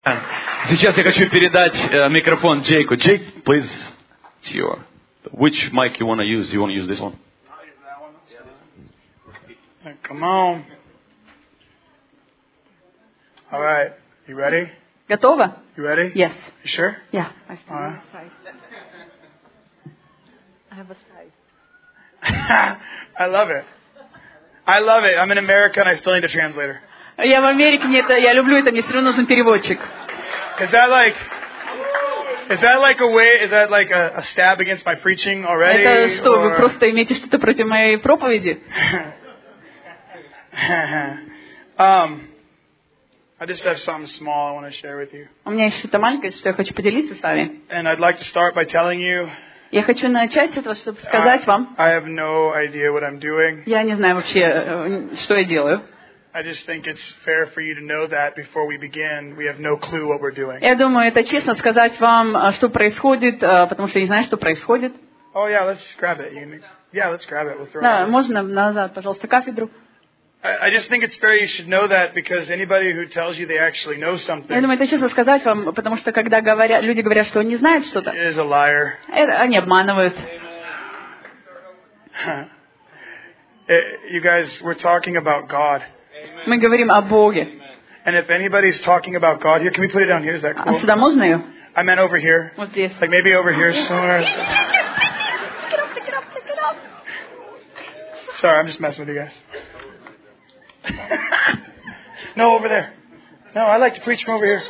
Сейчас я хочу передать микрофон Джейку. Jake, please, it's your. Which mic you want to use? You want to use this one? Come on. All right. You ready? Готово? You ready? Yes. You sure? Yeah. All right. I have a size. I love it. I love it. I'm in America and I still need a translator. Я в Америке, я люблю это, мне все равно нужен переводчик. Is that like a stab against my preaching already? Это что, вы просто имеете что-то против моей проповеди? I just have something small I want to share with you. У меня есть что-то маленькое, что я хочу поделиться с вами. And I'd like to start by telling you. Я хочу начать с этого, чтобы сказать вам. I have no idea what I'm doing. Я не знаю вообще, что я делаю. I just think it's fair for you to know that before we begin, we have no clue what we're doing. Я думаю, это честно сказать вам, что происходит, потому что я не знаю, что происходит. Oh yeah, let's grab it. Yeah, let's grab it. We'll throw Да, it. можно назад, пожалуйста, кафедру. I just think it's fair you should know that because anybody who tells you they actually know Я something думаю, это честно сказать вам, потому что когда люди говорят, что они знают что-то, is a liar. они обманывают. You guys, we're talking about God. Мы говорим о Боге. And if anybody's talking about God here, can we put it down here? Is that А cool? сюда можно ее? I meant over here. Вот здесь. Like maybe over here somewhere. Sorry, I'm just messing with you guys. No, over there. No, I like to preach from over here.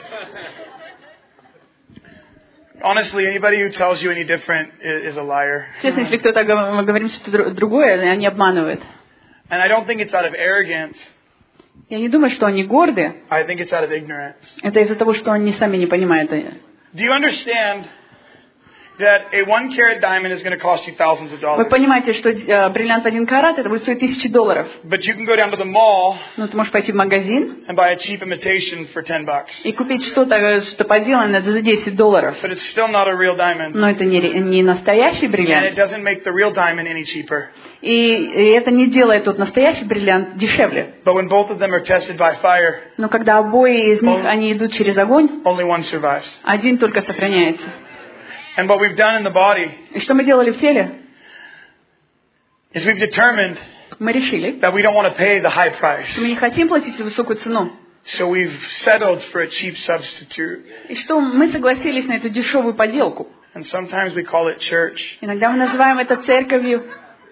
Honestly, anybody who tells you any different is a liar. Честно, если кто-то говорит что-то другое, они обманывают. And I don't think it's out of arrogance. Я не думаю, что они горды. I think it's out of ignorance. Это из-за того, что они сами не понимают. Do you understand that a 1 carat diamond is going to cost you thousands of Вы dollars? понимаете, что бриллиант 1 карат, это будет стоить $1000. But you can go down to the mall Ну, ты можешь пойти в магазин and buy a cheap imitation for $10. и купить что-то, что поделано за $10. But it's still not a real diamond. Но это не настоящий And it бриллиант. doesn't make the real diamond any cheaper. И это не делает тот настоящий бриллиант дешевле. But when both of them are tested by fire, Но когда обои из них, они идут через огонь, only one survives. один только сохраняется. And what we've done in the body И что мы делали в теле? is we've determined Мы решили, that we don't want to pay the high price. что мы не хотим платить высокую цену. So we've settled for a cheap substitute. И что мы согласились на эту дешевую поделку. And sometimes we call it church. Иногда мы называем это церковью.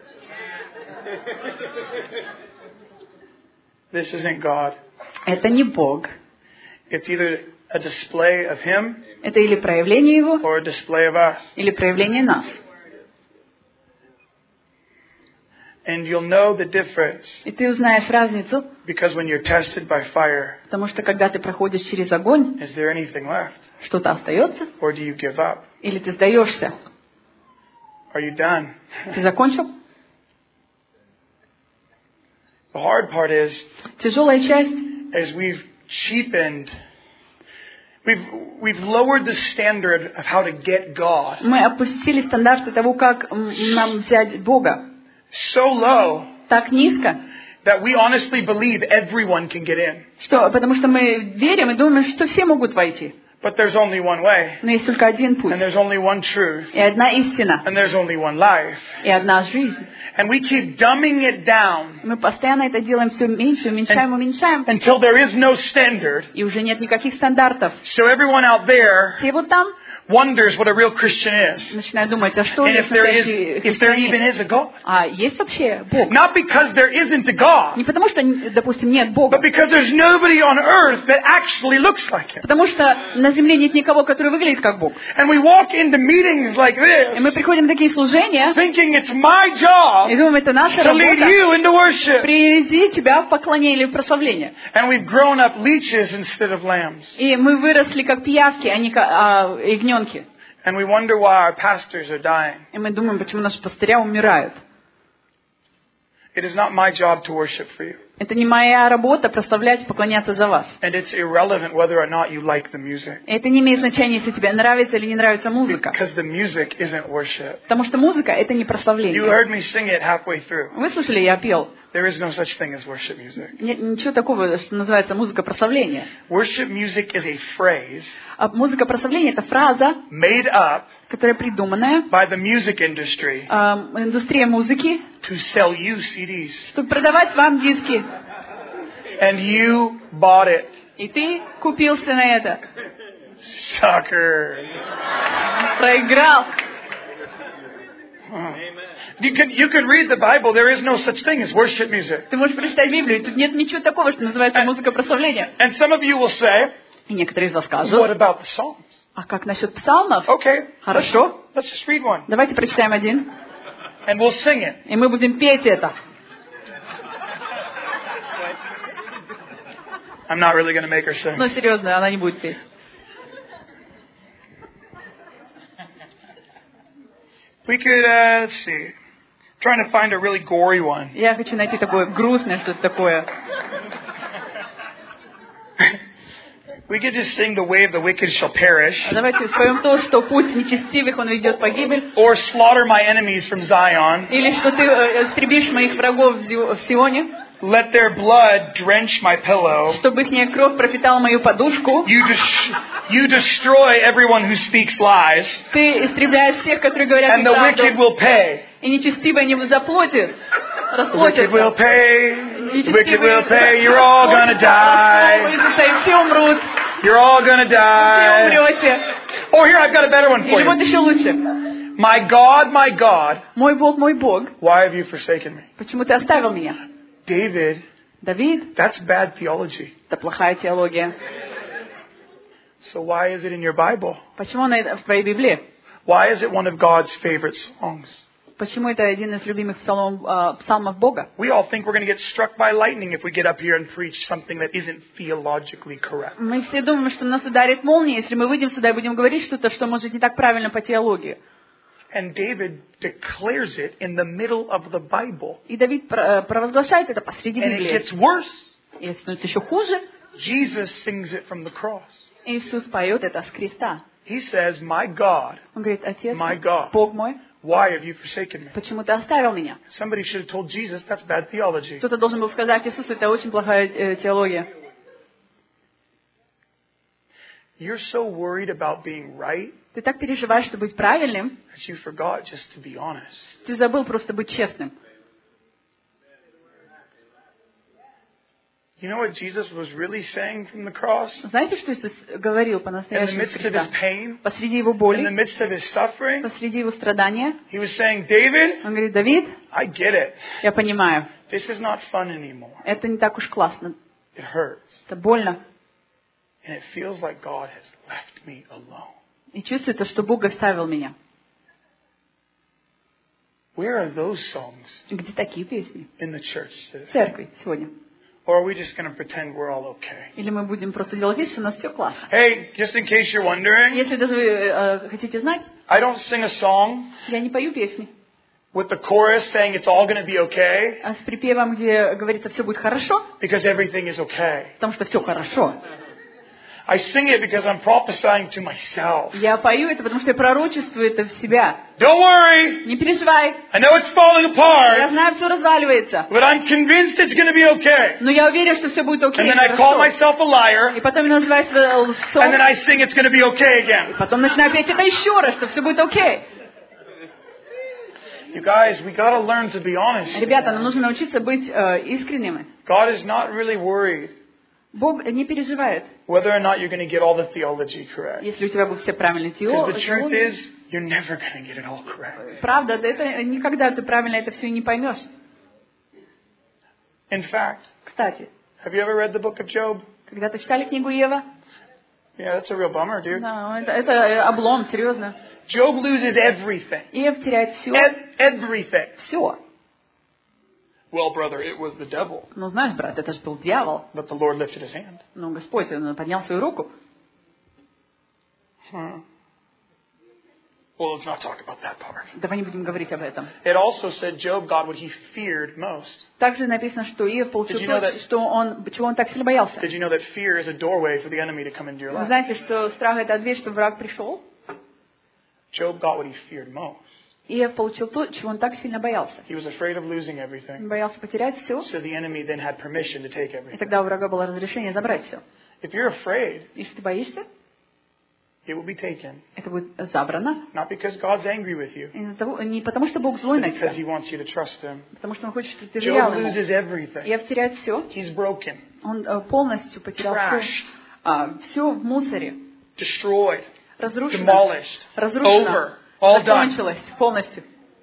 This isn't God. Это не Бог. It's either a display of Him Это или проявление Его, or a display of us. или проявление нас. And you'll know the difference И ты узнаешь разницу, because when you're tested by fire, потому что когда ты проходишь через огонь, is there anything left? что-то остается, Or do you give up? или ты сдаешься. Are you done? Ты закончил? The hard part is Тяжелая часть, we've cheapened, we've lowered the standard of how to get God мы опустили стандарты того, как нам взять Бога. so low Так низко, that we honestly believe everyone can get in. потому что мы верим и думаем, что все могут войти. But there's only one way, Но есть только один путь, and there's only one truth, и одна истина, and there's only one life. и одна жизнь. And we keep dumbing it down Мы постоянно это делаем все меньше, уменьшаем, until there is no standard. и уже нет никаких стандартов. So everyone out there Все вот там wonders what a real Christian is. начинают думать, а что And есть if there настоящий even христианин? is a God. А есть вообще Бог? Not because there isn't a God, Не потому что, допустим, нет Бога, but because there's nobody on earth that actually looks like Him. потому что на земле нет никого, который выглядит как Бог. And we walk into meetings like И мы this, приходим на такие служения, thinking it's my и job думаем, это наша to lead работа, you into worship. привести тебя в поклонение или в прославление. And we've grown up leeches instead of lambs. И мы выросли как пиявки, а не как ягненки. And we wonder why our pastors are dying. И мы думаем, почему наши пастыря умирают. It is not my job to worship for you. Это не моя работа прославлять и поклоняться за вас. And it's irrelevant whether or not you like the music. И это не имеет значения, если тебе нравится или не нравится музыка. Because the music isn't worship. Потому что музыка — это не You прославление. heard me sing it halfway through. Вы слышали, я пел. There is no such thing as worship music. Нет ничего такого, что называется музыка прославления. Worship music is a phrase А музыка прославления — это фраза, made up которая придуманная by the music industry индустрия музыки, to sell you CDs. чтобы продавать вам диски. And you bought it. И ты купился на это. Suckers. Проиграл. You can read the Bible. There is no such thing as worship music. Ты можешь прочитать Библию, тут нет ничего такого, что называется музыка прославления. And some of you will say, И некоторые из вас what скажут, about the Psalms? а как насчет псалмов? Okay, Хорошо, let's just read one. давайте прочитаем один, And we'll sing it. и мы будем петь это. I'm not really going to make her sing. Но серьезно, она не будет петь. We could, let's see. Trying to find a really gory one. Я хочу найти такое грустное, что-то такое. We could just sing the way of the wicked shall perish. Давайте споем то, что путь нечестивых, он ведет погибель. Or slaughter my enemies from Zion. Или что ты истребишь моих врагов в Сионе. Let their blood drench my pillow. Чтобы их кровь пропитала мою подушку. You destroy everyone who speaks lies. Ты истребляешь всех, которые говорят And the wicked неправду. will pay. И нечестивые не заплатят. The wicked will pay. The wicked will pay. You're all gonna die. И все умрут. You're all gonna Все die. умрете. Oh, here I've got a better one for Или вот you. еще лучше. My God, Мой Бог, why have you forsaken me? почему ты оставил меня? David, Давид, that's bad theology. это плохая теология. So why is it in your Bible? Почему она в твоей Библии? Why is it one of God's favorite songs? Почему это один из любимых псалмов Бога? We all think we're going to get struck by lightning if we get up here and preach something that isn't theologically correct. Мы все думаем, что нас ударит молния, если мы выйдем сюда и будем говорить что-то, что может не так правильно по теологии. And David declares it in the middle of the Bible. И Давид провозглашает это посреди And it Библии. gets worse. И это становится еще хуже. Jesus sings it from the cross. Иисус поет это с креста. He says, my God, Он говорит: Отец, My God. Бог мой, why have you forsaken me? почему ты оставил меня? Somebody should have told Jesus that's bad theology. Кто-то должен был сказать: Иисус, это очень плохая теология. You're so worried about being right Ты так переживаешь, чтобы быть правильным, that you forgot just to be honest. ты забыл просто быть честным. You know what Jesus was really saying from the cross? Знаете, что Иисус говорил In the по-настоящему с midst of his креста? pain, Посреди его in the боли, midst of his suffering, посреди его страдания, he was saying, David, он говорит: Давид, I get it. я понимаю, This is not fun anymore. это не так уж классно, It hurts. это больно. And it feels like God has left me alone. И чувствуется, что Бог оставил меня. Where are those songs Где такие песни? in the church В today? церкви сегодня. Or are we just going to pretend we're all okay? Или мы будем просто делать вид, что у нас все классно. Hey, just in case you're wondering, Если даже вы хотите знать, I don't sing a song я не пою песни. with the chorus saying it's all going to be okay А с припевом, где говорится: все будет хорошо, because everything is okay. потому что все хорошо. I sing it because I'm prophesying to myself. Я пою это, потому что я пророчествую это в себя. Don't worry, Не переживай, I know it's falling я apart, знаю, все разваливается. but I'm convinced it's going to be okay. Но я уверен, что все будет And окей, then I call хорошо. myself a liar, И потом я называю себя and then лжцом. I sing it's going to be okay again. Потом начинаю петь это еще раз, что все будет окей. You guys, we got to learn to be honest. Ребята, нам нужно научиться быть искренними. God is not really worried Бог не переживает, whether or not you're going to get all the theology correct. если у тебя будут все правильные Because the truth теологии. is, you're never going to get it all correct. Правда, это никогда ты правильно это все не поймешь. In fact, Кстати, have you ever read the book of Job? когда-то читали книгу Ева? Yeah, that's a real bummer, dude. Да, это облом, серьезно. Job loses everything. Ев теряет все. Everything. Все. Well, brother, it was the devil. Ну, знаешь, брат, это же был дьявол. But the Lord lifted his hand. Ну, Господь, он поднял свою руку. Well, let's not talk about that part. Давай не будем говорить об этом. It also said Job got what he feared most. Также написано, что Иов получил Did you know то, чего он так сильно боялся. Did you know that fear is a doorway for the enemy to come into your Вы life? знаете, что страх — это дверь, что враг пришел? Job got what he feared most. Иов получил то, чего он так сильно боялся. He was afraid of losing everything. Он боялся потерять все, So the enemy then had permission to take и everything. тогда у врага было разрешение забрать все. If you're afraid, Если ты боишься, it will be taken. это будет забрано. Not because God's angry with you, Не потому, что Бог злой but на because тебя, He wants you to trust Him. потому что Он хочет, чтобы ты доверял Job Ему. loses everything. Иов теряет все. He's broken, Он полностью потерял trashed, все в мусоре. destroyed, Разрушено. demolished, Разрушено. over, all done. Закончилось полностью.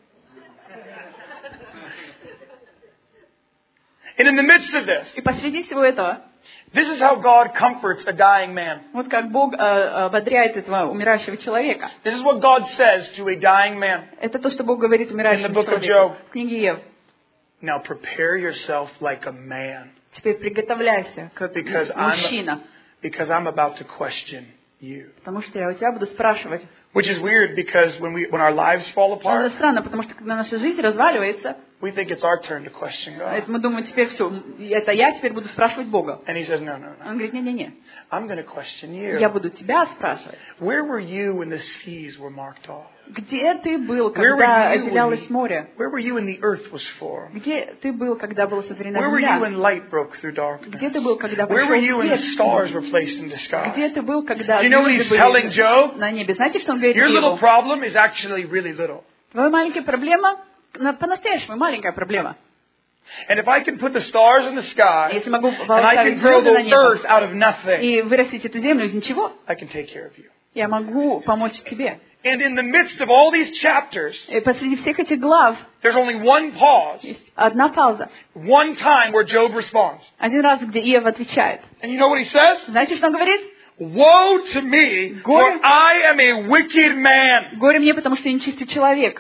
And in the midst of this, И посреди всего этого, this is how God comforts a dying man. вот как Бог ободряет этого умирающего человека. This is what God says to a dying man. Это то, что Бог говорит умирающему In the book of человеку. Job. В книге Иов. Now prepare yourself like a man, Теперь приготовляйся, как Because мужчина. because I'm about to question you. Потому что я у тебя буду спрашивать. Which is weird because when our lives fall Это apart, странно, потому что когда наша жизнь разваливается, we think it's our turn to question God. мы думаем, теперь все, это я теперь буду спрашивать Бога. And He says, no, no, no. Он говорит, не-не-не, I'm going to question я you. буду тебя спрашивать. Where were you when the seas were marked off? Где ты был, Where когда were you отделялось море? Where were you when the earth was formed? Где ты был, когда была сотворена Where were you земля? when light broke through darkness? Где ты был, когда Where were you пришел when the свет? stars were placed in the sky? Где ты был, когда You know what he's звезды telling были Job? на небе? Знаете, что он говорит Your little Иову? problem is actually really little. Твоя маленькая проблема, по-настоящему маленькая проблема. And if I can put the stars in the sky, Если могу and I can поставить grow звезды на the небо earth out of nothing, и вырастить эту землю из ничего, I can take care of you. я могу помочь тебе. And in the midst of all these chapters, И посреди всех этих глав there's only one pause, есть одна пауза. one time where Job responds. Один раз, где Иов отвечает. And you know what he says? Знаете, что он говорит? Woe to me, for I am a wicked man. Горе мне, потому что я нечистый человек.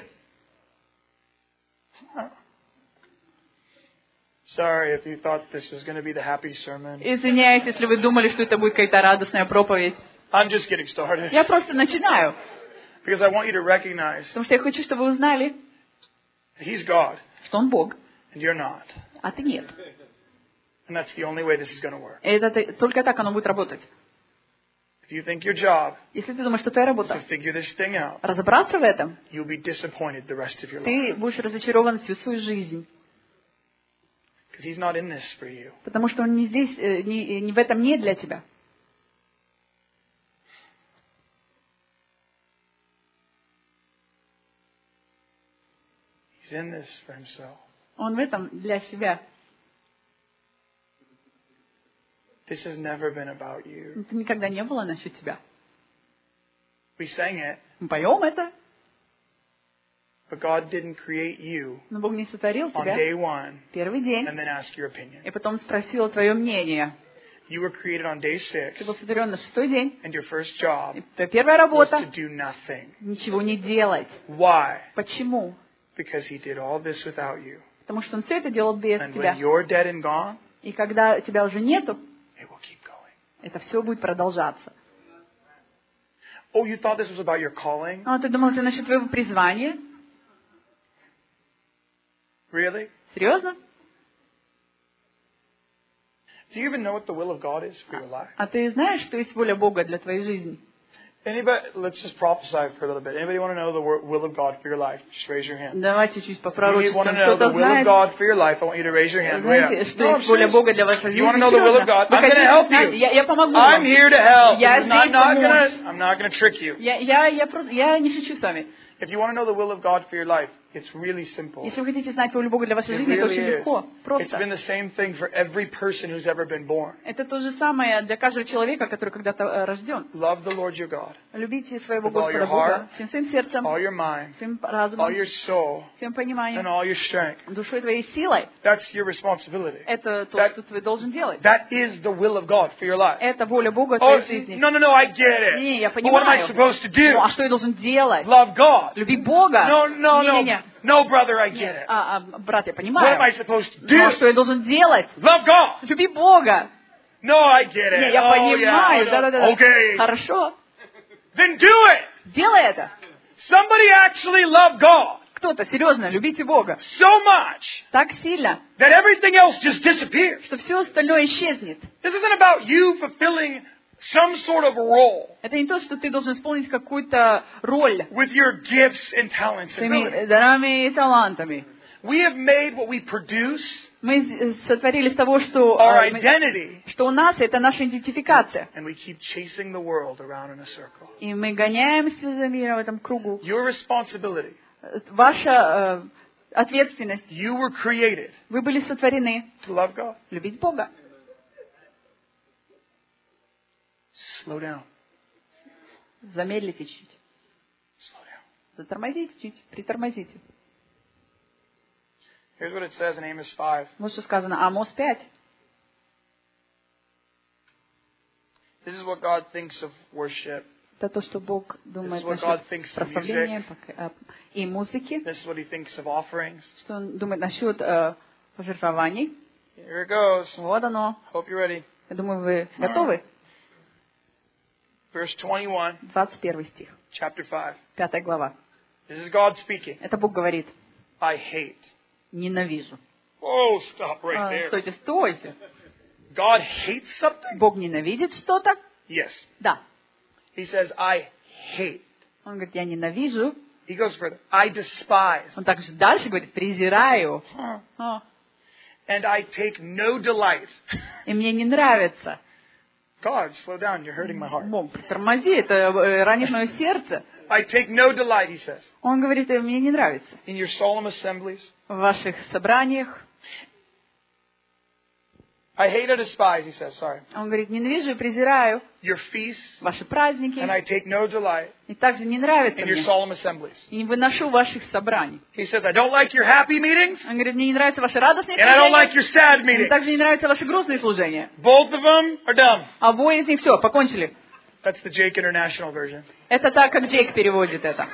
Sorry if you thought this was going to be the happy sermon. Извиняюсь, если вы думали, что это будет какая-то радостная проповедь. I'm just getting started. Я просто начинаю. Because I want you to recognize Потому что я хочу, чтобы вы узнали, that He's God что Он Бог, and you're not. а ты нет. And that's the only way this is going to work. И это только так оно будет работать. If you think your job Если ты думаешь, что твоя is работа to figure this thing out, разобраться в этом, you'll be disappointed the rest of your life. ты будешь разочарован всю свою жизнь. Because He's not in this for you. Потому что Он не здесь, не в этом не для тебя. He's in this for Himself. Он в этом для себя. This has never been about you. Это никогда не было насчет тебя. We sang it, Мы поем это, but God didn't create you но Бог не сотворил on тебя day one первый день, and then ask your opinion. и потом спросил твое мнение. You were created on day 6, Ты был сотворен на шестой день, and your first job и твоя первая was работа to do nothing. — ничего не делать. Why? Почему? Because He did all this without you. Потому что Он все это делал без And тебя. when you're dead and gone, И когда тебя уже нету, it will keep going. это все будет продолжаться. Oh, you thought this was about your calling? А ты думал, это насчет твоего призвания? Really? Серьезно? Do you even know what the will of God is for your life? А ты знаешь, что есть воля Бога для твоей жизни? Anybody? Let's just prophesy for a little bit. Anybody want to know the will of God for your life? Just raise your hand. Давайте чуть If you попророчествуем. want to know the Кто-то will of знает, God for your life, I want you to raise your hand. Way знаете, up. что No, I'm есть воля serious. Бога для вашей жизни? You want to know the will of God? Вы I'm going to хотите help знать? you. Я помогу I'm вам. here to help. Я I'm not здесь gonna. I'm not gonna trick you. Я не шучу с вами. If you want to know the will of God for your life, it's really simple. Если вы хотите знать волю Бога для вашей It жизни, это очень really is. легко, It's просто. been the same thing for every person who's ever been born. Это то же самое для каждого человека, который когда-то рожден. Love the Lord your God Любите своего with all your Господа Бога heart, всем своим сердцем, all your mind, всем all разумом, your soul, всем and пониманием, all your strength. душой твоей силой. That's your responsibility. Это то, That- что ты должен делать. That is the will of God for your life. Это воля Бога в Oh, твоей жизни. no, I get Не, it. я But what am I понимаю. supposed to do? Ну, а что я должен делать? Love God. Любить Бога? No, Не-не-не. no, brother, I get it. Брат, я What am I понимаю. supposed to Но do? что я должен делать? Love God. Люби Бога. No, I get it. Не, я Oh, понимаю. yeah, Да-да-да. Okay. Хорошо. Then do it. Делай это. Somebody actually loved God Кто-то, серьезно, любите Бога. so much Так сильно, that everything else just disappears. что все остальное исчезнет. This isn't about you fulfilling some sort of role Это не то, что ты должен исполнить какую-то роль with your gifts and talents and своими abilities. дарами и талантами. We have made what we produce Мы сотворили из того, что, our identity, что у нас это наша идентификация. and we keep chasing the world around in a circle. И мы гоняемся за миром в этом кругу. Your responsibility, Ваша ответственность. you were created Вы были сотворены to love God. любить Бога. Slow down. Замедлите чуть. Slow down. Затормозите чуть. Притормозите. Here's what it says in Amos 5. Вот что сказано. Амос 5. This is what God thinks of worship. Это то, что Бог думает This is what God насчет thinks of прославления и музыки. This is what he thinks of offerings. Что он думает насчет пожертвований. Here it goes. Вот оно. Hope you're ready. Я думаю, вы готовы? Verse 21, 21 стих. chapter 5. 5 глава. This is God speaking. Это Бог говорит. I hate. Ненавижу. Oh, stop right there. Стойте, стойте. God hates something? Бог ненавидит что-то? Yes. Да. He says, I hate. Он говорит, я ненавижу. He goes further. I despise. Он также дальше говорит, презираю. And I take no delight. И мне не нравится. God, slow down. You're hurting my heart. Бог, тормози, это ранит мое сердце. I take no delight, he says, Он говорит, мне не нравится. in your solemn assemblies. В ваших собраниях. I hate or despise, he says, sorry, Он говорит, ненавижу и презираю your feasts, ваши праздники. and I take no delight И также не нравится in your мне. solemn assemblies. И не выношу ваших собраний. He says, I don't like your happy meetings, Он говорит, мне не нравятся ваши радостные and I don't like служения. your sad Мне meetings. также не нравятся ваши грустные служения. Both of them are dumb. Обои из них все, покончили. That's the Jake International version. Это так, как Джейк переводит это.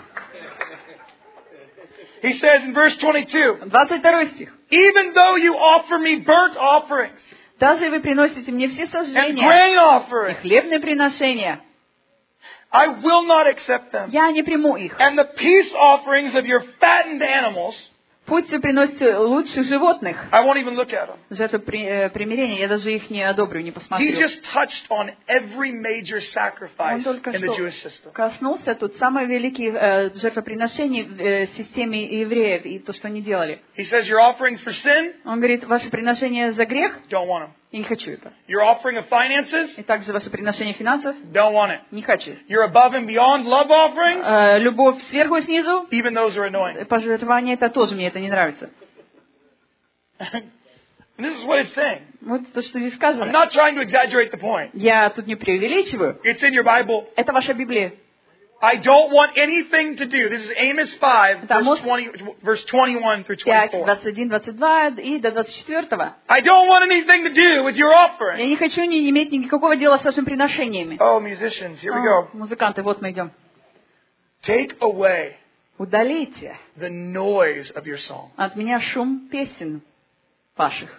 He says in verse 22, 22 стих. even though you offer me burnt offerings Даже вы приносите мне все and сожжения grain и offerings, хлебные приношения, I will not accept them. я не приму их. And the peace offerings of your fattened animals, Пусть вы приносите лучших животных. I won't even look at them. Жертву примирения, я даже их не одобрю, не He посмотрю. just touched on every major Он sacrifice только in the что Jewish system. коснулся тут самых великих жертвоприношений в системе евреев и то, что они делали. He says your offerings for sin, Он говорит, ваше приношение за грех, don't want them. я не хочу это. Your offering of finances, И также ваше приношение финансов, don't want it. не хочу. Your above and beyond love offerings, Любовь сверху и снизу, even those are annoying. пожертвование, это тоже мне это не нравится. And this is what it's saying. Вот то, что здесь I'm сказано. not trying to exaggerate the point. Я тут не преувеличиваю. It's in your Bible. Это ваша Библия. I don't want anything to do. This is Amos 5, Это Амос verse 21 through 5, 24. 21, 22 и до 24. I don't want anything to do with your offering. Я не хочу не иметь никакого дела с вашими приношениями. Oh, musicians, here we go. Музыканты, вот мы идем. Take away Удалите the noise of your song. от меня шум песен ваших.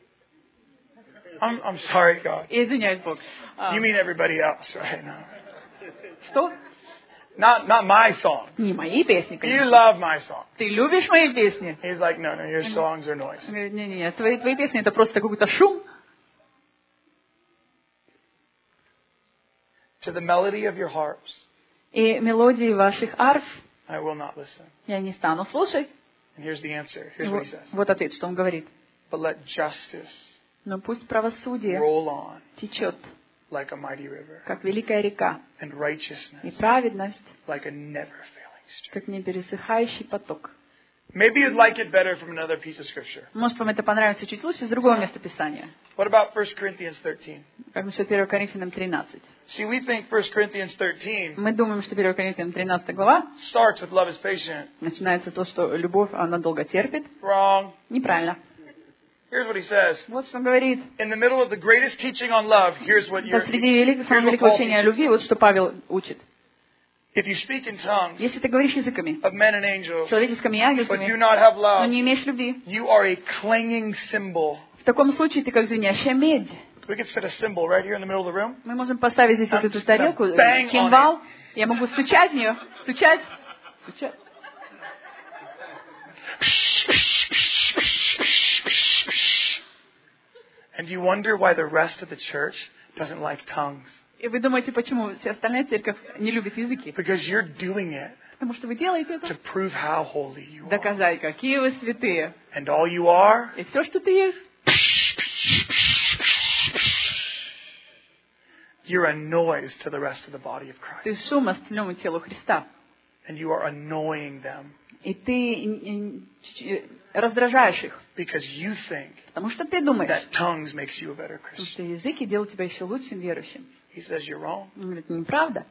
I'm sorry, God. Извиняюсь, Бог. You mean everybody else, right? No. Что? Not my song. Не мои песни, You конечно. love my song. Ты любишь мои песни? He's like, no, your songs are noise. Он говорит, не-не-не, твои песни это просто какой-то шум. To the melody of your harps, И мелодии ваших арф I will not listen. я не стану слушать. And here's the answer. Here's what he says. Вот ответ, что он говорит. But let justice Но пусть правосудие roll on течет, like a mighty river, как великая река, and и righteousness праведность, like a never-failing stream. как непересыхающий поток. Maybe you'd like it better from another piece of scripture. Может, вам это понравится чуть лучше с другого места Писания. What about 1 Corinthians 13? Как насчет 1 Коринфянам 13? See, we think 1 Corinthians 13 Мы думаем, что 1 Коринфянам 13 глава starts with love is patient. начинается то, что любовь, она долго терпит. Wrong. Неправильно. Here's what he says. Вот что он говорит. In the middle of the greatest teaching on love, here's what Посреди самого великого учения о любви, вот что Павел учит. If you speak in tongues Если ты говоришь языками, of men and angels, человеческими и but do ангельскими, not have но love, не имеешь любви, you are a clanging cymbal. в таком случае ты как звенящая медь. We could set a cymbal right here in the middle of the room. Мы можем поставить здесь вот эту тарелку, Bang on кимвал. Я могу стучать в нее, стучать. And you wonder why the rest of the church doesn't like tongues. И вы думаете, почему вся остальная церковь не любит языки? Because you're doing it Потому что вы делаете to это, prove how holy you are. доказать, какие вы святые. And all you are И все, что ты есть, you're a noise to the rest of the body of Christ. ты шум остальному телу Христа. And you are annoying them И ты раздражаешь их. because you think Потому что ты думаешь, that tongues makes you a better потому Christian. что языки делают тебя еще лучшим верующим. He says you're wrong. Он говорит, неправда.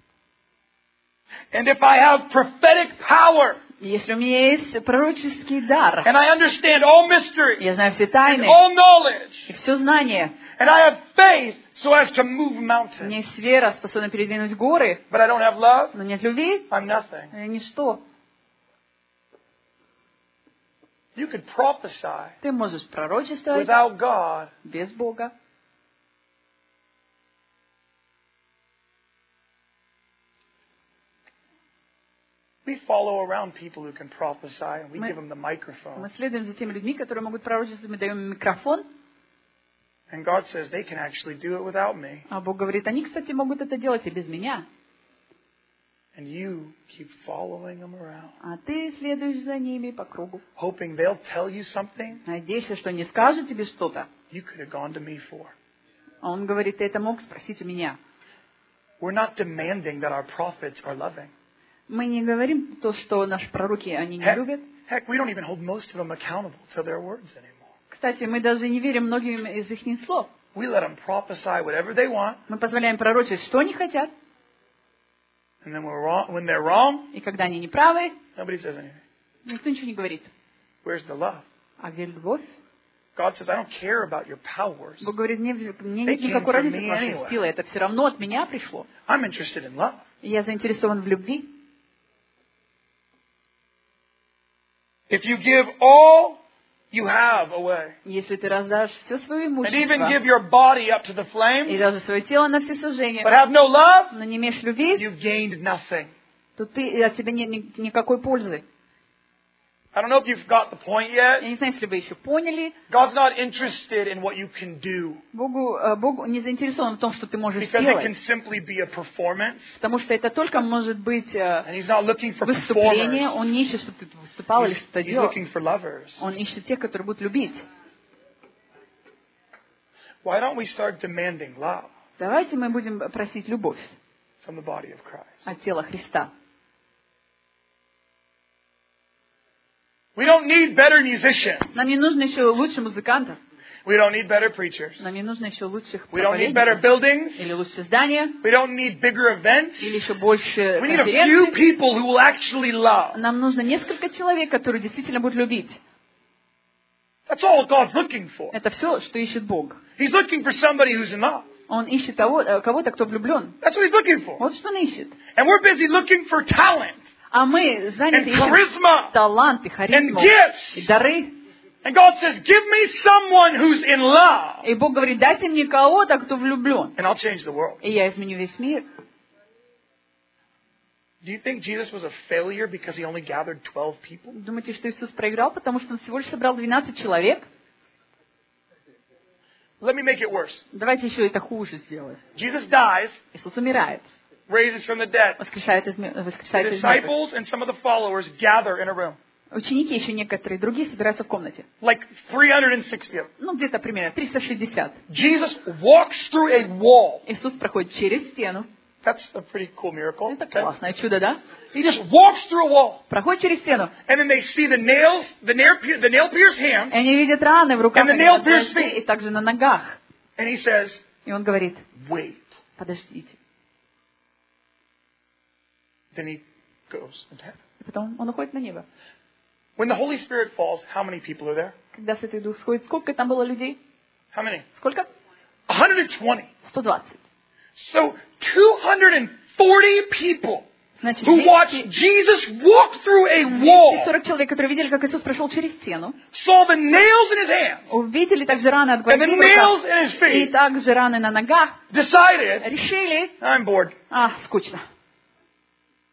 And if I have prophetic power И если у меня есть пророческий дар, and I understand all mystery я знаю все and тайны all knowledge и все знание, and I have faith so as to move у mountains, меня есть вера, способна передвинуть горы, but I don't have love, но нет любви, I'm nothing. я ничто. You could prophesy Ты можешь пророчествовать without God. без Бога. We follow around people who can prophesy and we Мы- give them the microphone. Мы следуем за теми людьми, которые могут пророчествовать, мы даем им микрофон, And God says they can actually do it without me. а Бог говорит, они, кстати, могут это делать и без меня. And you keep following them around, А ты следуешь за ними по кругу. hoping they'll tell you something Надеешься, что не скажут тебе что-то. you could have gone to me for. А он говорит, ты это мог спросить у меня. We're not demanding that our prophets are loving. Мы не говорим то, что наши пророки, они не любят. Heck, we don't even hold most of them accountable to their words anymore. Кстати, мы даже не верим многим из их слов. We let them prophesy whatever they want, Мы позволяем пророчить, что они хотят. and then when they're wrong, И когда они неправы, nobody says anything. никто ничего не говорит. Where's the love? А где любовь? God says, I don't care about your powers. Бог говорит, мне They нет came никакой from разницы me с вашей anyway. силой. Это все равно от меня пришло. I'm interested in love. И я заинтересован в любви. If you give all you have away, Если ты раздашь все свое and even имущество, give your body up to the и flames, даже свое тело на but всесожжение, have no love, но не имеешь любви, you've gained nothing. то от тебя нет никакой пользы. I don't know if you've got the point Я yet. не знаю, если вы еще поняли. God's not interested in what you can do Бог не заинтересован в том, что ты можешь because it can сделать. simply be a performance, Потому что это только может быть and He's not looking for выступление. performers. Он не ищет, чтобы ты выступал или что-то He's делал. looking for lovers. Он ищет тех, которые будут любить. Why don't we start demanding love Давайте мы будем просить любовь from the body of Christ? от тела Христа. We don't need better musicians. Нам не нужно еще лучше музыкантов. We don't need better preachers. Нам не нужно еще лучших We don't need better проповедников. buildings. Или лучше здания. We don't need bigger events. Или еще больше We need a few конференций. people who will actually love. Нам нужно несколько человек, которые действительно будут любить. That's all God's looking for. Это все, что ищет Бог. He's looking for somebody who's in love. Он ищет кого-то, кто влюблен. That's what He's looking for. Вот что он ищет. And we're busy looking for talent А мы заняты and ищем charisma таланты, and харизму gifts. и дары. And God says, give me someone who's in love, И Бог говорит, дайте мне кого-то, кто влюблен. and I'll change the world. И я изменю весь мир. Do you think Jesus was a failure because He only gathered 12 people? Думаете, что Иисус проиграл, потому что Он всего лишь собрал 12 человек? Let me make it worse. Давайте еще это хуже сделать. Jesus dies, Иисус умирает, raises from the dead. воскрешает из The мертвых. disciples and some of the followers gather in a room. Ученики, еще некоторые другие, собираются в комнате. Like 360 of them. Ну, где-то примерно 360. Jesus walks through a wall. Иисус проходит через стену. That's a pretty cool miracle. Это Okay? классное чудо, да? He just walks through a wall. Проходит через стену. And then they see the nail-pierced hands. И они видят раны в руках And the они nail pierced отражены, feet. и также на ногах. And he says, И он говорит, wait. подождите. Then he goes into heaven. И потом он уходит на небо. When the Holy Spirit falls, how many people are there? Когда Святой Дух сходит, сколько там было людей? How many? Сколько? 120. 120. So 240 people Значит, who watched Jesus walk through a wall 240 человек, которые видели, как Иисус прошел через стену, saw the nails in his hands увидели также раны от and the гвоздей в nails руках, in his и feet, также раны на ногах, decided, решили, I'm bored. скучно.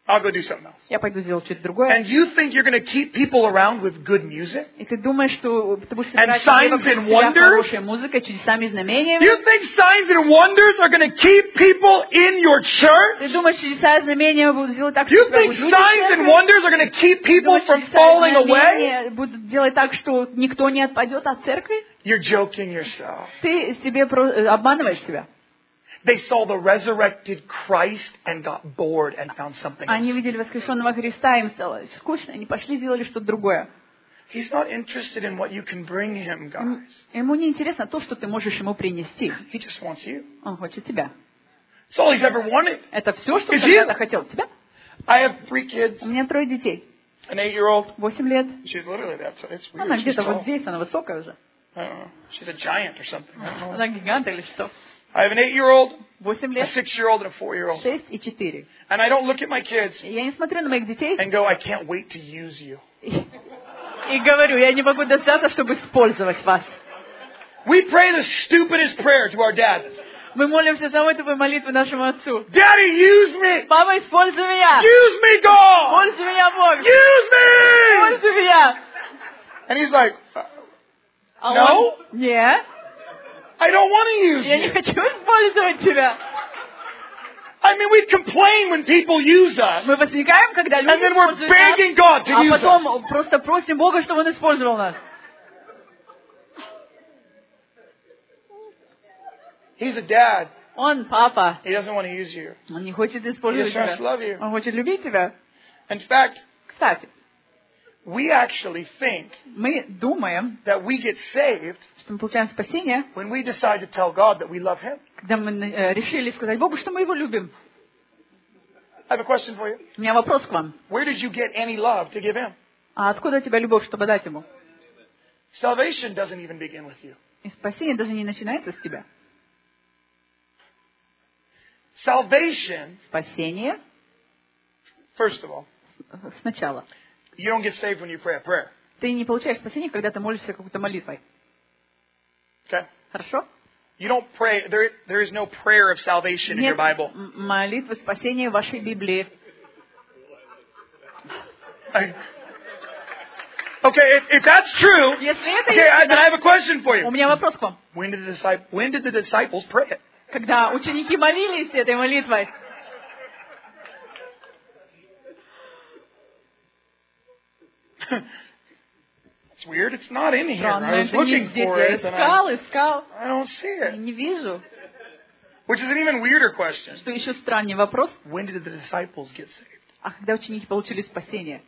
I'll go do something else. Я пойду сделать что-то другое. And you think you're going to keep people around with good music? И ты думаешь, что ты будешь собирать signs людей вокруг and себя wonders? хорошей музыкой, чудесами и знамениями? You think signs and wonders are going to keep people in your church? Ты думаешь, чудеса и знамения будут делать так, что You тебя think будут люди в signs and церкви? wonders are going to keep Ты people думаешь, from чудеса и falling away? знамения будут делать так, что никто не отпадет от церкви? You're joking yourself. Ты себе обманываешь себя. They saw the resurrected Christ and got bored and found something Они else. видели воскрешенного Христа, им стало скучно, они пошли сделали что-то другое. He's not interested in what you can bring him, guys. Ему не интересно то, что ты можешь ему принести. He just wants you. Он хочет тебя. That's all he's ever wanted. Это все, что он Is you? когда-то хотел. Тебя? I have 3 kids, У меня 3 детей. an 8-year-old. 8 лет. She's literally that. So it's weird. Она She's где-то вот tall. здесь, она высокая уже. I don't know. She's a giant or something. I don't know. Она гигант или что? I have an 8-year-old, 8 a лет, 6-year-old, and a 4-year-old. 6 и 4. And I don't look at my kids И я не смотрю на моих детей and go, I can't wait to use you. и говорю, я не могу дождаться, чтобы использовать вас. We pray the stupidest prayer to our dad. Мы молимся самой тупой молитвы нашему отцу. Daddy, use me! Папа, используй меня! Use me, God! Используй меня, Бог! Use me! Используй меня! And he's like, А No? он, нет, I don't want to use я не you. хочу использовать тебя. I mean, we complain when people use us. Мы возникаем, когда люди And then we're используют begging God to нас, а use потом us. просто просим Бога, чтобы Он использовал нас. He's a dad. Он папа. He doesn't want to use you. Он не хочет He использовать just wants to тебя. love you. Он хочет любить тебя. In fact, Кстати, we actually think мы думаем, that we get saved что мы получаем спасение, when we decide to tell God that we love Him. когда мы решили сказать Богу, что мы Его любим. I have a question for you. У меня вопрос к вам. Where did you get any love to give Him? А откуда у тебя любовь, чтобы дать Ему? Salvation doesn't even begin with you. И спасение даже не начинается с тебя. Salvation, Спасение first of all, сначала. you don't get saved when you pray a prayer. Ты не получаешь спасение, когда ты молишься какой-то молитвой. Okay? Хорошо? You don't pray. There is no prayer of salvation in your Нет Bible. молитвы спасения в вашей Библии. Okay, if that's true, Если это okay, then I have истина, a question for у you. меня вопрос к вам. When did the disciples pray it? Когда ученики молились этой молитвой, It's weird. It's not in here. странно, I was это looking нигде. for Я it, and искал, I don't see и it. не вижу. Which is an even weirder question. Что еще страннее вопрос, When did the disciples get saved? а когда ученики получили спасение?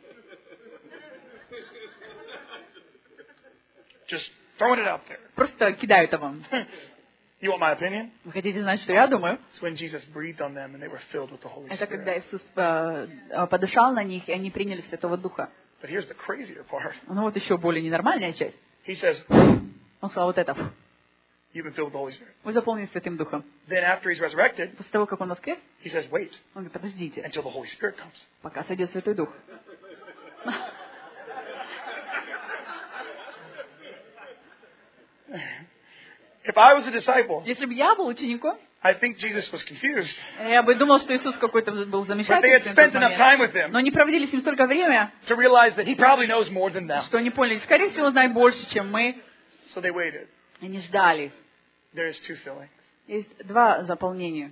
Just throwing it out there. Просто кидаю это вам. You want my opinion? Вы хотите знать, что я думаю? It's when Jesus breathed on them and they were filled with the Holy Это когда Spirit. Иисус подышал на них, и они приняли Святого Духа. But here's the crazier part. Ну вот еще более ненормальная часть. He says, Он сказал вот это. you've been filled with the Holy Spirit. Вы заполнены Святым Духом. Then after he's resurrected, После того, как Он воскрес, he says, wait Он говорит, подождите, until the Holy Spirit comes. пока сойдет Святой Дух. If I was a disciple, Если бы я был учеником, I think Jesus was confused. я бы думал, что Иисус какой-то был But they had замешательством. в spent тот enough момент. time with him Но они проводили с ним столько времени, to realize that he probably knows more than them. что они поняли, скорее всего, он знает больше, чем мы. So they waited. Они ждали. There is 2 fillings. Есть 2 заполнения.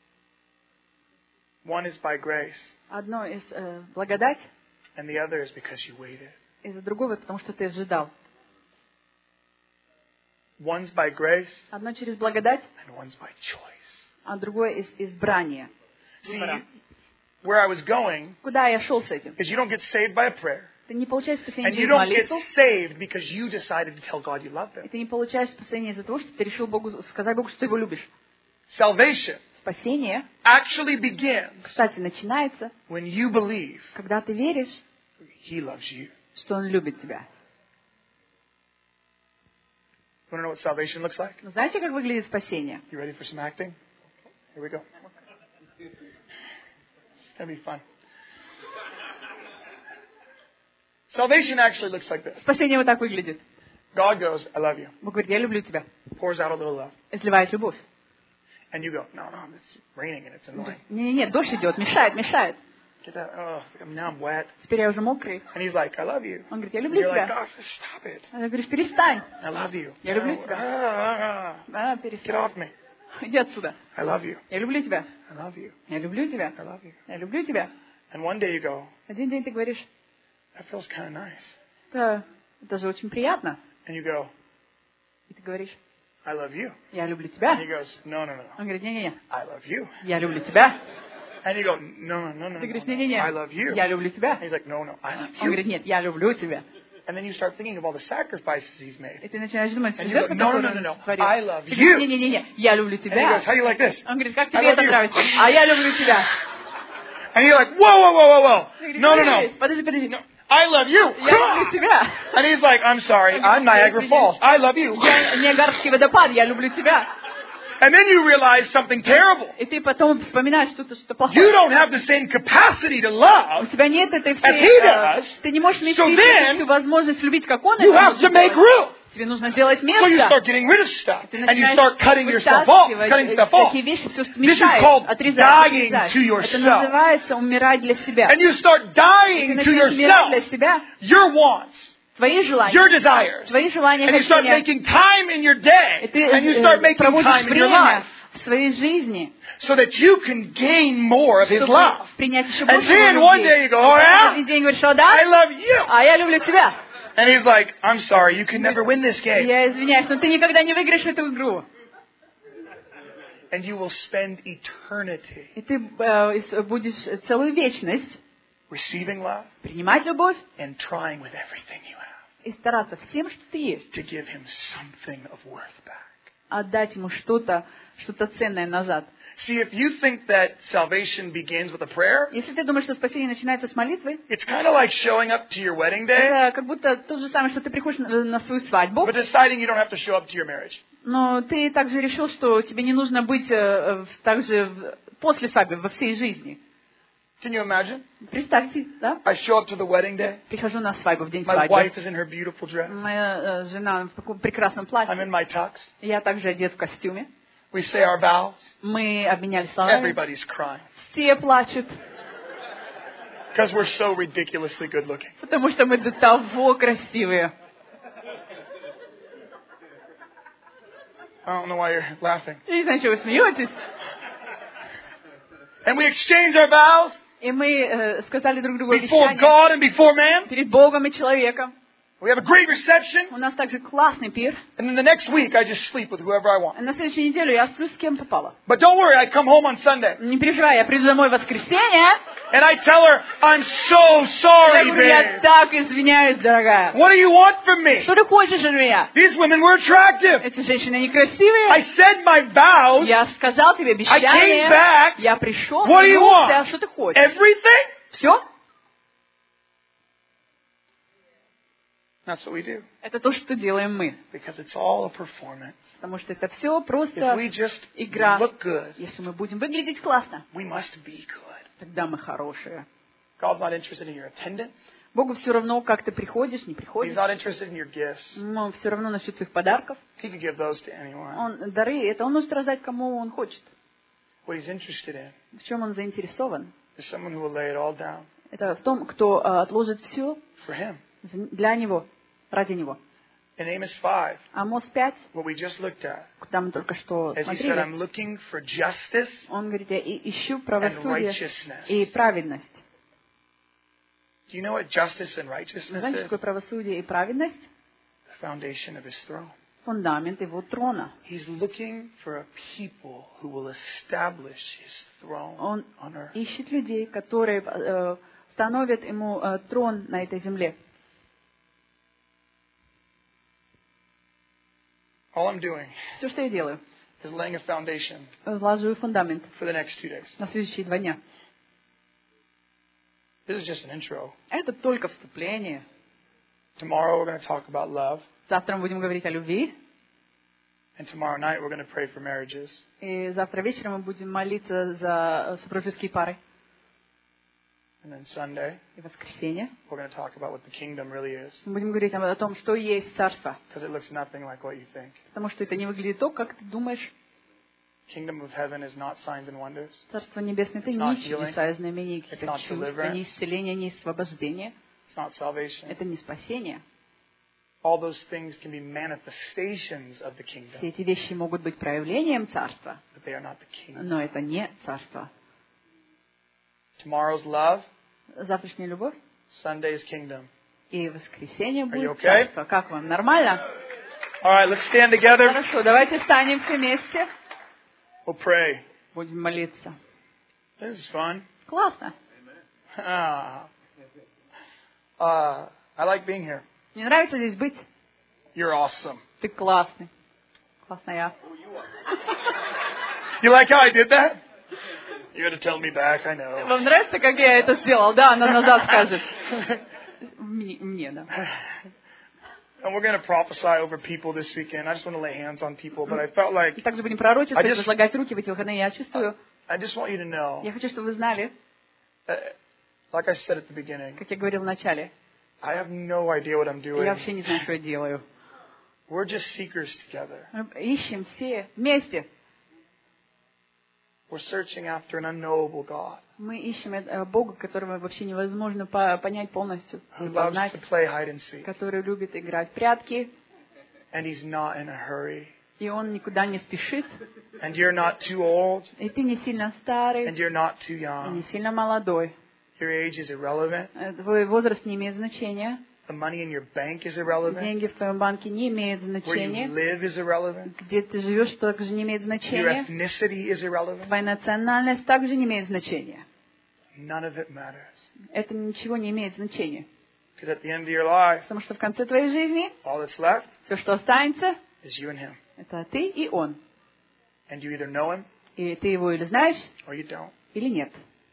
One is by grace, Одно из благодать, and the other is because you waited. и другое, потому что ты ожидал. One's by grace, Одно через благодать, and one's by choice. а другое из избрания. See, Выбора. where I was going Куда я шел с этим? is you don't get saved by a prayer, Ты не получаешь спасение and you через don't get молитву, saved because you decided to tell God you love и Him. ты не получаешь спасение из-за того, что ты решил Богу сказать Богу, что ты его любишь. Salvation Спасение, actually begins кстати, начинается, when you believe когда ты веришь, He loves you. что Он любит тебя. Want to know what salvation looks like? Но знаете, как выглядит спасение? You ready for some acting? Here we go. It's going to be fun. Salvation actually looks like this. Спасение вот так выглядит. God goes, I love you. Бог говорит, я люблю тебя. Pours out a little love. Изливает любовь. And you go, no, it's raining and it's annoying. Не-не-не, дождь идет, мешает. Get that. Oh, now I'm wet. Теперь я уже мокрый. And he's like, I love you. Он говорит, я And люблю you're like, тебя. gosh, stop it. А я говорю, перестань. I love you. Я люблю No, тебя. Да, Get перестань. off me. Иди отсюда. I love you. Я люблю тебя. I love you. Я люблю тебя. I love you. Я люблю тебя. And one day you go, Один день ты говоришь, that feels kind of nice. это же очень приятно. And you go, И ты говоришь, I love you. я люблю And тебя. he goes, no, no, no. Он говорит, не-не-не, I love you. я люблю тебя. And you go, no, no, no, Ты no, говоришь, no. не-не-не, I love you. я люблю тебя. And he's like, no, no, I love Он you. говорит, нет, я люблю тебя. And then you start thinking of all the sacrifices he's И made. ты начинаешь думать, And you жертвы, go, no, no, которые no, no, он no. творил. I love Ты говоришь, you. не-не-не, я люблю And he тебя. goes, how do you like this? Он говорит, как I тебе love это you. нравится? А я люблю тебя. And you're like, whoa, whoa, whoa, whoa, whoa. Ты говоришь, No, no, no. Подожди. I love you. Я люблю тебя. And he's like, I'm sorry, I'm Niagara Falls. I love you. Я Ниагарский водопад, я люблю тебя. And then you realize something terrible. И ты потом вспоминаешь что-то You плохое. don't have the same capacity to У love. тебя нет этой As всей... he does. Ты не можешь иметь So then, всю возможность любить, как он You это have может to make делать. room. Тебе нужно сделать So you место. start getting rid of stuff. Ты And you начинаешь start cutting yourself off. вытаскивать Cutting stuff off. такие вещи, все, что This is мешает, called отрезать, dying отрезать. to yourself. Это называется умирать для себя. And you start Ты dying to начинаешь умирать для yourself. себя, Your wants. твои желания, Your desires. твои желания, And you start хотения. making time in your И day. ты And you start making проводишь time in your время life. в своей жизни, So that you can gain more of His чтобы love. принять еще And больше then его one day любви. you go, oh Один yeah? день говоришь, что I да, love you. а я люблю тебя. And He's like, I'm sorry, you can never win this game. Я извиняюсь, но ты никогда не выиграешь эту игру. And you will spend eternity И ты будешь целую вечность receiving love принимать любовь and trying with everything you have и стараться всем, что ты есть, to give Him something of worth back. отдать ему что-то ценное назад. See, if you think that salvation begins with a prayer, Если ты думаешь, что спасение начинается с молитвы, it's kind of like showing up to your wedding day, это как будто то же самое, что ты приходишь на свою свадьбу, but deciding you don't have to show up to your marriage. но ты также решил, что тебе не нужно быть также после свадьбы во всей жизни. Can you imagine? Представьте, да? I show up to the wedding day. Прихожу на свадьбу в день My свадьбы. wife is in her beautiful dress. Моя жена в таком прекрасном I'm платье. in my tux. Я также одет в костюме. We say our vows. Мы обменялись словами. Everybody's crying Все плачут, because we're so ridiculously good looking. потому что мы до того красивые. I don't know why you're laughing. Я не знаю, что вы смеетесь. And we exchange our vows И мы сказали друг другу before обещание God and before man. перед Богом и человеком. We have a great reception. У нас также классный пир. And then the next week, I just sleep with whoever I want. На следующей неделе я сплю с кем попало. But don't worry, I come home on Sunday. Не переживай, я приду домой в воскресенье. And I tell her, I'm so Я sorry, говорю, я babe. так извиняюсь, дорогая. What do you want from me? Что ты хочешь от меня? These women were attractive. Эти женщины некрасивые. I said my vows. Я сказал тебе I came обещание. back. Я пришел. What do you want? вернулся. Что ты хочешь? Everything? Все? That's what we do. Это то, что делаем мы. Because it's all a performance. Потому что это все If просто we just игра. look good, Если мы будем выглядеть классно, we must be good. тогда мы хорошие. God's not interested in your attendance. Богу все равно, как ты приходишь, не He's приходишь. not interested in your gifts. Ему все равно насчет твоих подарков. He could give those to anyone. Он дары, это он может раздать, кому он хочет. What he's interested in В чем он заинтересован? is someone who will lay it all down Это в том, кто отложит все for him. для него, ради него. In Amos 5, Амос 5, what we just looked at, куда мы только что as he said, смотрели, I'm looking for justice он говорит, я ищу and правосудие righteousness. и праведность. Do you know what justice and Вы righteousness знаете, что такое is? правосудие и праведность? The foundation of his throne. Фундамент его трона. He's looking for a people who will establish his throne Он on earth. ищет людей, которые становят ему трон на этой земле. All I'm doing Все, что я делаю, is laying a foundation вложу фундамент for the next 2 days. на следующие 2 дня. This is just an intro. Это только вступление. Tomorrow we're going to talk about love. Завтра мы будем говорить о любви. And tomorrow night we're going to pray for marriages. И завтра вечером мы будем молиться за супружеские пары. And then Sunday И в воскресенье we're going to talk about what the kingdom really is. мы будем говорить о том, что есть царство. Because it looks nothing like what you think. Потому что это не выглядит то, как ты думаешь. Kingdom of heaven is not signs and wonders. Царство Небесное — это It's not не чудеса и знамения, It's каких-то not чувств, deliverance. не исцеление, не освобождение. It's not salvation. Это не спасение. All those things can be manifestations of the Все kingdom, эти вещи могут быть проявлением царства, but they are not the kingdom. но это не царство. Tomorrow's love, Завтрашняя любовь Sunday's kingdom. и воскресенье you будет okay? царство. Как вам? Нормально? All right, let's stand together. Хорошо, давайте станем все вместе. We'll pray. Будем молиться. This is fun. Классно. I like being here. Мне нравится здесь быть. You're awesome. Ты классный. Классная. You like how I did that? You're going to tell me back, I know. Вам нравится, как я это сделал? Да, она назад скажет. Мне, да. And we're going to prophesy over people this weekend. I just want to lay hands on people, but I felt like И также будем пророчествовать, I just- возлагать руки в эти выходные. Я чувствую, I just want you to know, я хочу, чтобы вы знали, like I said at the beginning, как я говорил в начале, I have no idea what I'm я doing. вообще не знаю, что я делаю. We're just seekers together. Мы ищем все вместе. We're searching after an unknowable God Мы ищем Бога, которого вообще невозможно понять полностью, who и loves познать, to play hide and seek. который любит играть в прятки, And He's not in a hurry. и Он никуда не спешит, And you're not too old. и ты не сильно старый, And you're not too и не young. сильно молодой. Your age is irrelevant. Твой возраст не имеет значения, The money in your bank is irrelevant. деньги в твоем банке не имеют Where you значения, live is irrelevant. где ты живешь также не имеет Your значения, ethnicity is irrelevant. твоя национальность также не имеет значения. None of it matters. Это ничего не имеет значения. Because at the end of your life, Потому что в конце твоей жизни all that's left все, что останется, is you and Him. это ты и Он. And you either know Him И ты его или знаешь, or you don't. или нет.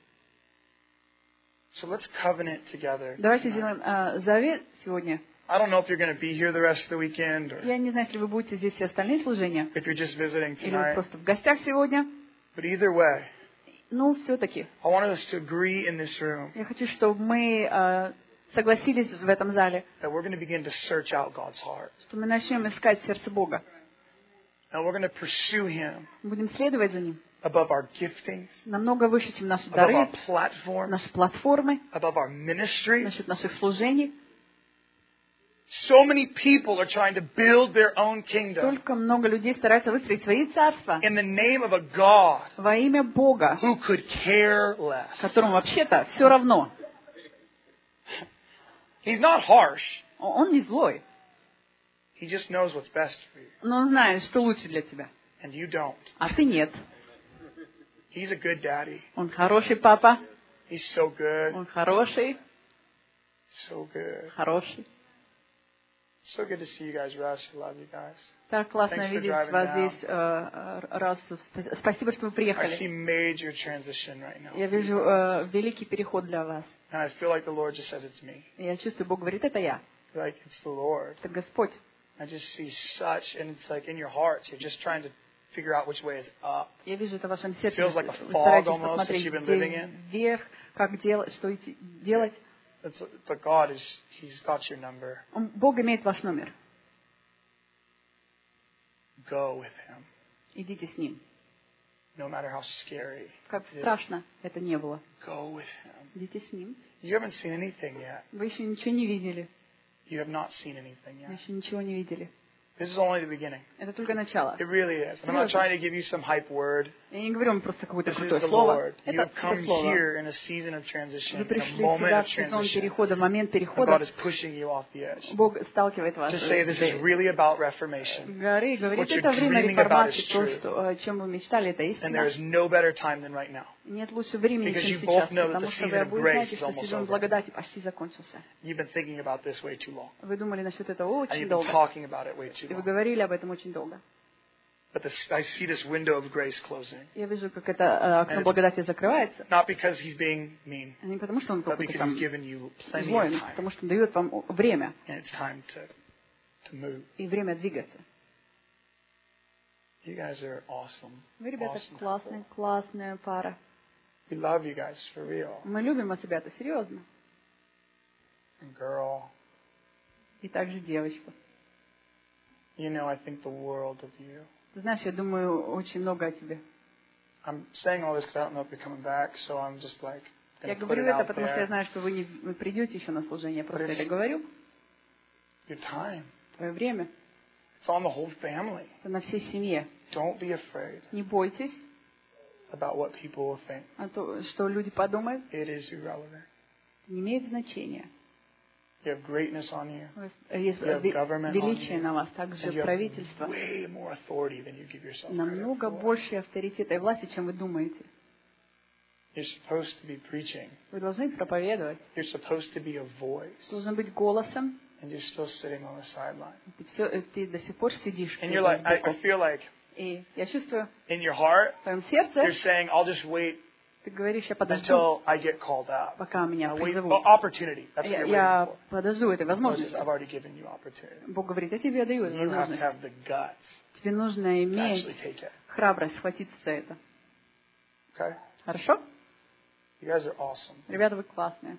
So let's covenant together. Давайте сделаем завет сегодня. I don't know if you're going to be here the rest of the weekend or Я не знаю, если вы будете здесь все остальные служения, if you're just visiting или вы tonight. просто в гостях сегодня. But either way, Ну, все-таки. I want us to agree in this room Я хочу, чтобы мы согласились в этом зале, that we're going to begin to search out God's heart. что мы начнем искать сердце Бога. And we're going to pursue Him Будем следовать за Ним. above our giftings, Намного выше, чем наши above дары, our platforms, наши платформы, above our ministries. насчет наших служений. So many people are trying to build their own kingdom Столько много людей стараются выстроить свои царства in the name of a God во имя Бога, who could care less. которому вообще-то все равно. He's not harsh. Он не злой, He just knows what's best for you. но он знает, что лучше для тебя. And you don't. А ты нет. He's a good daddy. Он хороший папа, He's so good. он хороший, So good. хороший. So good to see you guys rest. I love you guys. Так классно Thanks for видеть driving вас down. здесь раз. Спасибо, что вы I see приехали. major transition right now. Я вижу великий переход для вас. And I feel like the Lord just says it's me. Я чувствую, Бог говорит, это я, Like it's the Lord. это Господь. I just see such, and it's like in your hearts, you're just trying to figure out which way is up. Я вижу это в вашем сердце. Feels like a Вы fog стараетесь almost посмотреть, that you've been где living in. вверх, как делать, что делать. But God is, He's got your number. Бог имеет ваш номер. Go with Him. Идите с Ним. No matter how scary. Как it is. страшно это не было. Go with Him. Идите с Ним. You haven't seen anything yet. Вы еще ничего не видели. You have not seen anything Вы yet. еще ничего не видели. This is only the beginning. Это только начало. It really is. And I'm not trying to give you some hype word. Я не говорю вам просто какое-то This is крутое the слово. Lord. You Это have come это слово. here in a season of transition, Вы in a пришли moment сюда of в сезон transition. перехода, в момент And God перехода. is pushing you off the edge. Бог сталкивает вас To с say this is really about reformation. горы и говорит, What you're это время dreaming about реформации, is то, true. что, о чем вы мечтали, это And there is истина. no better time than right now. Нет лучше времени, Because чем you both сейчас, know that потому the что season вы of обои grace знаете, is что almost сезон over. благодати почти закончился. You've been thinking about this way too long. Вы думали насчет этого And очень you've been долго. talking about it way too И вы long. говорили об этом очень долго. But I see this window of grace closing. Я вижу, как это окно благодати закрывается. Not because He's being mean, Не потому, что он but какой-то because там He's given you plenty злой, of но time. потому что он дает вам время And it's time to move. и время двигаться. You guys are awesome. Вы, ребята, Awesome классная, couple. классная пара. We love you guys for real. Мы любим вас, ребята, серьезно. And girl, И также девочку. you know I think the world of you. Ты знаешь, я думаю очень много о тебе. I'm saying all this because I don't know if you're coming back, so I'm just like Я going to put говорю it это, out потому что я there. знаю, что вы придете еще на служение. Я просто But it's- это говорю. Your time. Твое время. It's on the whole family. Это на всей семье. Don't be afraid Не бойтесь, about what people will think. а то, что люди подумают, It is irrelevant. не имеет значения. You have greatness on you. Есть You have government on величие you. на вас, And также you have правительство. way more authority than you give yourself credit Намного for. больше авторитета и власти, чем вы думаете. You're supposed to be preaching. Вы должны проповедовать. You're supposed to be a voice. Должен быть голосом. And you're still sitting on the sideline. Ты до сих пор сидишь. And you're like, I feel like И я чувствую in your heart, в твоем you're сердце, saying, I'll just wait ты говоришь, я подожду, until I get called out. пока меня I'll wait. призовут. Opportunity. That's what you're Я waiting for. подожду этой Moses, возможности. I've already given you opportunity. Бог говорит, я тебе даю эту You have to возможность. have the guts Тебе нужно to иметь actually take it. храбрость схватиться за это. Okay? Хорошо? You guys are awesome. Ребята, вы классные.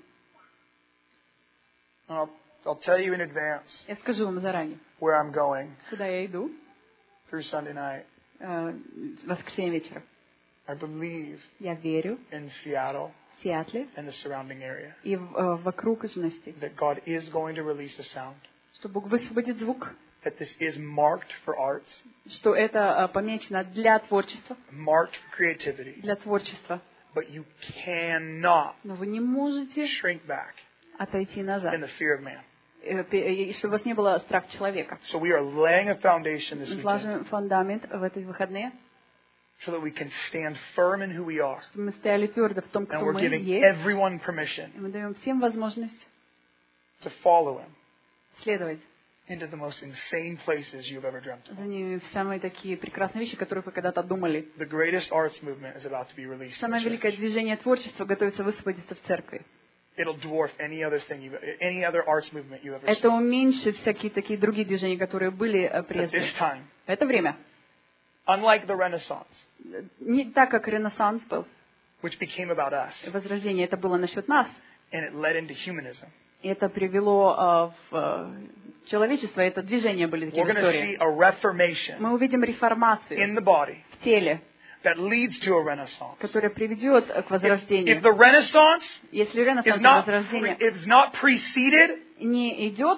I'll tell you in advance Я скажу вам заранее, where I'm going куда я иду through Sunday night. в воскресенье вечера. I believe Я верю in Seattle в Сиэтле and the surrounding area и в окружности, that God is going to release a sound. что Бог высвободит звук, That this is marked for arts, что это помечено для творчества, marked for creativity, для творчества. but you cannot Но вы не можете shrink back отойти in назад, the fear of man. и чтобы у вас не было страха человека. So we are laying a foundation this Мы weekend положим фундамент в эти выходные, so that we can stand firm in who we are. чтобы мы стояли твердо в том, And кто we're мы giving есть, everyone permission и мы даем всем возможность to follow Him следовать into the most insane places you've ever dreamt of. за ними в самые такие прекрасные вещи, которые вы когда-то думали. The greatest arts movement is about to be released in Самое the великое church. движение творчества готовится высвободиться в церкви. It'll dwarf any other arts movement you've ever Это seen. уменьшит всякие такие другие движения, которые были At прежде. this time, Это время. unlike the Renaissance, Не так, как Ренессанс был. which became about us, Возрождение это было насчет нас. and it led into humanism, И это привело в человечество, это движения были такие we're в going to see истории. a reformation Мы увидим реформацию in the body в теле, that leads to a Renaissance. которая приведет к If возрождению. the Renaissance Если is Ренессанс not, возрождение is not preceded не идет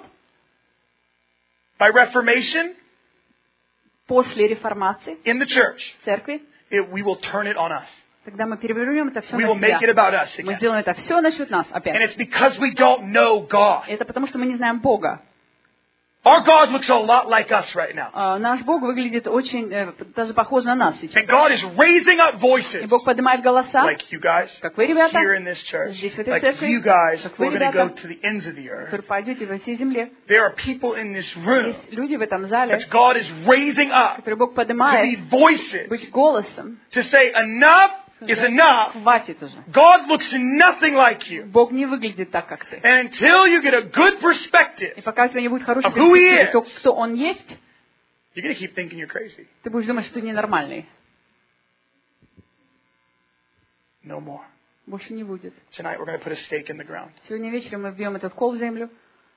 by Reformation после реформации in the church, в церкви, we will turn it on us. тогда мы перевернем это все We на will make it себя. about us Мы again. сделаем это все насчет нас And опять. it's because we don't know God. Это потому, что мы не знаем Бога. Our God looks a lot like us right now. Наш Бог выглядит очень, даже похож на нас сейчас. And God is raising up И voices Бог поднимает голоса, like you guys как вы, ребята, here in this church, здесь, в этой like церкви, you guys как who вы, are going to go ребята, to the ends of the earth. которые пойдете во всей земле. There are people in this room Есть люди в этом зале, that God is raising up которые Бог to be поднимает, voices быть голосом. to say enough is enough. Хватит уже. God looks nothing like you. Бог не выглядит так, как ты. And until you get a good perspective, И пока у тебя не будет хорошей Of who he перспективы, is. то, кто Он есть, you're going to keep thinking you're crazy. ты будешь думать, что ты ненормальный. No more. Больше не будет. Tonight we're going to put a stake in the ground. Сегодня вечером мы вбьем этот кол в землю.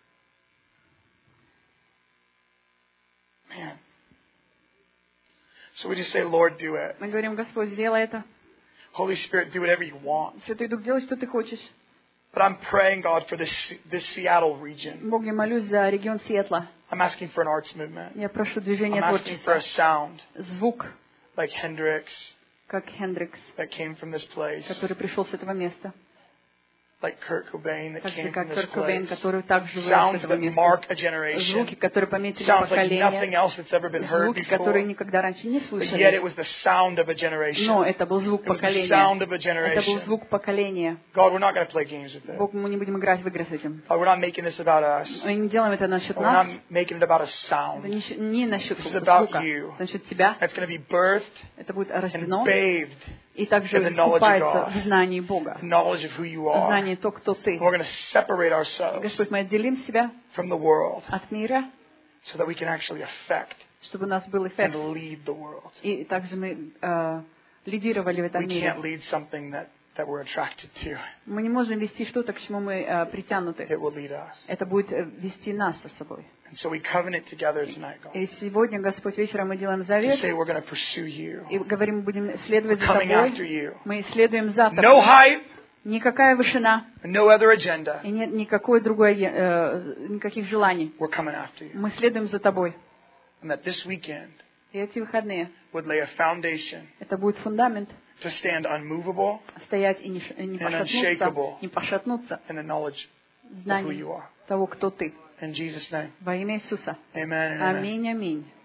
Man. So we just say, Lord, do it. Мы говорим, Господь, сделай это. Holy Spirit, do whatever you want. Святой Дух, делай, что ты хочешь. But I'm praying, God, for this Seattle region. Бог, я молюсь за регион Сиэтла. I'm asking for an arts movement. Я прошу движения I'm asking for творчества. a sound Звук, like Hendrix как Хендрикс, that came from this place, который пришел с этого места. like Kurt Cobain that Так же, came как from this Курт Кобейн, place. который также вырос с Sounds этого that места. mark a generation. Звуки, которые пометили Sounds like nothing поколение. else that's ever been heard Звуки, которые before. никогда раньше не But yet it слышали. was the sound of a generation. Но это был звук It was the поколения. sound of a Это был generation. звук поколения. God, we're not going to play games with it. Бог, мы не будем играть в игры с этим. God, we're not making this about us. Мы не делаем это насчет We're нас. not making it about a Это sound. не насчет This is about звука. you. Это насчет тебя. That's going to be birthed Это будет and рождено bathed и также in the knowledge of искупается God. в знании Бога. knowledge of who you В are. знании то, кто ты. We're going to separate ourselves Господь, мы отделим себя from the world от мира, so that we can actually affect чтобы у нас был and эффект. lead the world. И также мы лидировали в этом We мире. can't lead something that that we're attracted to. Мы не можем вести что-то, к чему мы притянуты. It will lead us. Это будет вести нас за собой. And so we covenant together tonight, God. И сегодня, Господь, вечером мы делаем To завет say we're going to pursue you. и говорим, мы будем следовать за Coming after тобой. you. Мы следуем за No тобой. hype, Никакая вышина no other agenda. и нет никакой другой, никаких желаний. We're coming after you. Мы следуем за тобой. And that this weekend И эти выходные would lay a foundation это будет фундамент to stand unmovable стоять и не unshakable. пошатнуться in the knowledge в of who знании you are. того, кто ты. In Jesus' name. Во имя Иисуса. Amen and amen. Аминь, аминь.